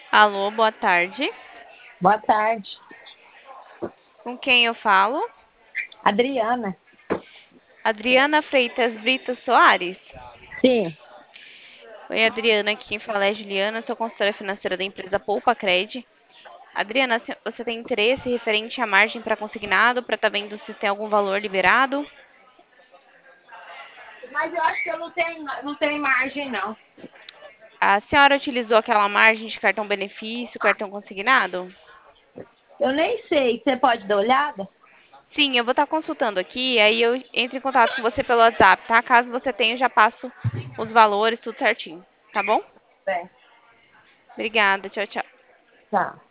Alô, boa tarde. Boa tarde. Com quem eu falo? Adriana? Adriana Freitas Brito Soares. Sim. Oi, Adriana, aqui quem fala é Juliana, sou consultora financeira da empresa Poupa Cred. Adriana, você tem interesse referente à margem para consignado, para estar vendo se tem algum valor liberado? Mas eu acho que eu não tenho margem, não. A senhora utilizou aquela margem de cartão benefício, cartão consignado? Eu nem sei. Você pode dar olhada? Sim, eu vou estar consultando aqui, aí eu entro em contato com você pelo WhatsApp, tá? Caso você tenha, eu já passo os valores, tudo certinho, tá bom? Bem, Obrigada, tchau, tchau. tá.